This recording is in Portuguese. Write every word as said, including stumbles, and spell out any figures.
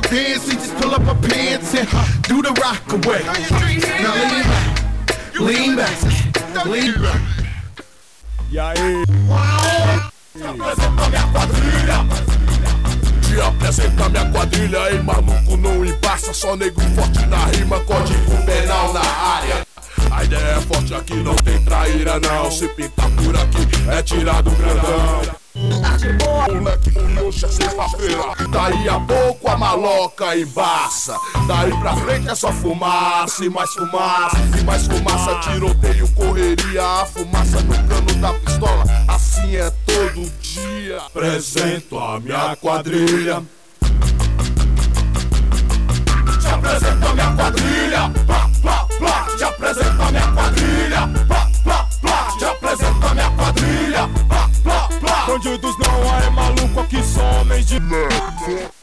fancy, just pull up our pants and uh, do the rock away. Now lean back, lean back, lean back. E aí? Te apresenta minha quadrilha. Te apresenta minha quadrilha. E maluco não embaça, só nego forte na rima, código penal na área. A ideia é forte aqui, não tem traíra não. Se pintar por aqui é tirado grandão. Moleque, que hoje é sexta-feira. Daí a pouco a maloca embaça. Daí pra frente é só fumaça e mais fumaça e mais fumaça. Tiroteio, correria, a fumaça no cano da pistola. Assim é todo dia. Apresento a minha quadrilha. Te apresento a minha quadrilha. Plá, plá, plá. Te apresento a minha quadrilha. Plá, plá, plá. Te apresento a minha quadrilha. Plá, plá, plá. Bandidos não é maluco, aqui são homens de merda.